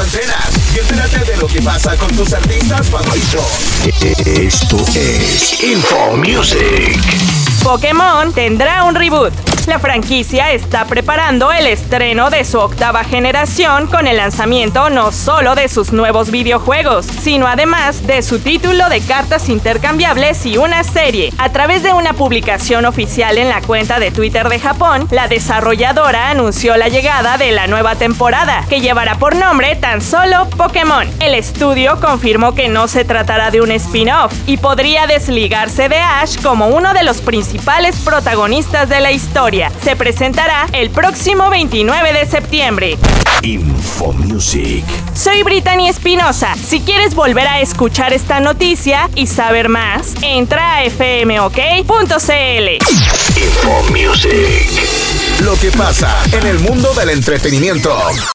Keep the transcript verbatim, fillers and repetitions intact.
antenas y entérate de lo que pasa con tus artistas favoritos. Esto es InfoMusic. Pokémon tendrá un reboot. La franquicia está preparando el estreno de su octava generación con el lanzamiento no solo de sus nuevos videojuegos, sino además de su título de cartas intercambiables y una serie. A través de una publicación oficial en la cuenta de Twitter de Japón, la desarrolladora anunció la llegada de la nueva temporada, que llevará por nombre tan solo Pokémon. El estudio confirmó que no se tratará de un spin-off y podría desligarse de Ash como uno de los principales protagonistas de la historia. Se presentará el próximo veintinueve de septiembre. InfoMusic. Soy Brittany Espinosa. Si quieres volver a escuchar esta noticia y saber más, entra a f m o k punto c l. InfoMusic. Lo que pasa en el mundo del entretenimiento.